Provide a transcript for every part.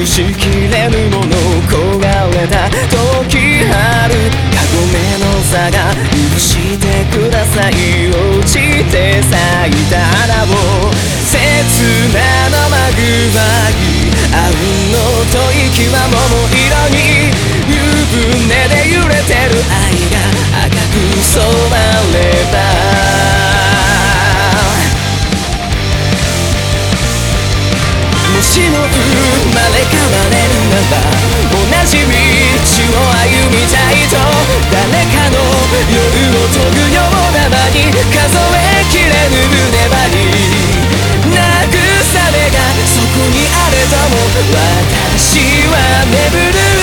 隠しきれぬもの焦がれた時あるカゴメの差が許してください落ちて咲いた花を切な生具合あうんの吐息は桃色に湯船で揺れてる愛が赤く染まればもしも生まれ変われるなら同じ道を歩みたいと誰かの夜を研ぐような間に数えきれぬ粘り慰めがそこにあれども私は眠る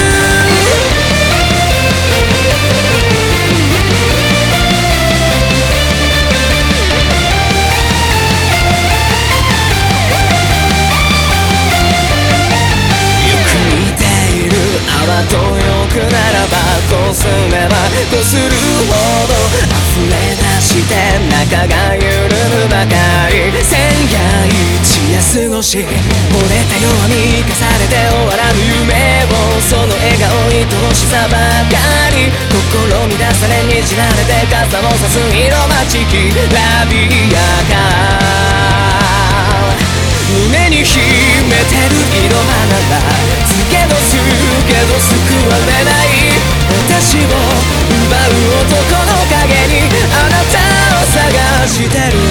とよくならばこすればこするほど溢れ出して中が緩むばかり千夜一夜過ごし惚れたように生かされて終わらぬ夢をその笑顔愛おしさばかり心乱されにじられて傘を差す色まちきらびやか胸に秘めてる色花だけど救われない私を奪う男の影にあなたを探してる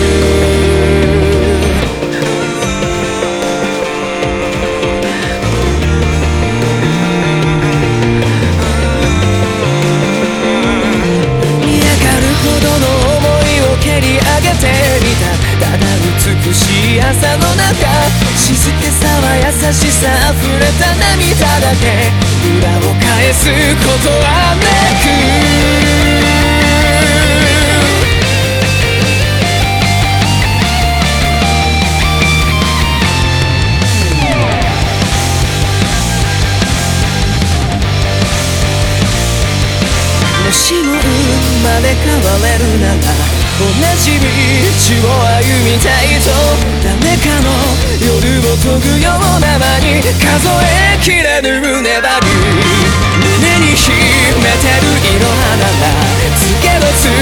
嫌がるほどの想いを蹴り上げてみたただ美しい朝の中静けさは優しさ溢れた涙だけ裏を返すことはなくもしも生まれ変われるなら同じ道を歩みたいと誰かの夜を研ぐような間に数えきれぬ粘り胸に秘めてる色花だつけど